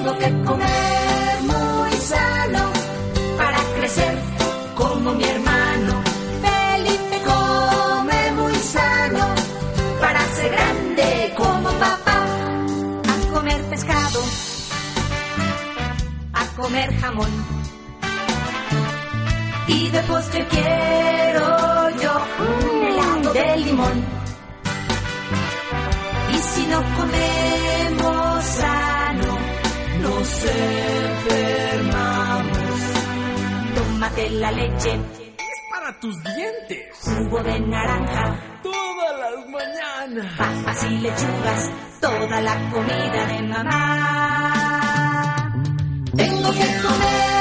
Tengo que comer muy sano para crecer como mi hermano. Felipe come muy sano para ser grande como papá. A comer pescado, a comer jamón, y de postre quiero yo un helado de limón. Y si no comemos sano, nos enfermamos. Tómate la leche, es para tus dientes. Jugo de naranja, todas las mañanas. Papas y lechugas, toda la comida de mamá. Tengo que comer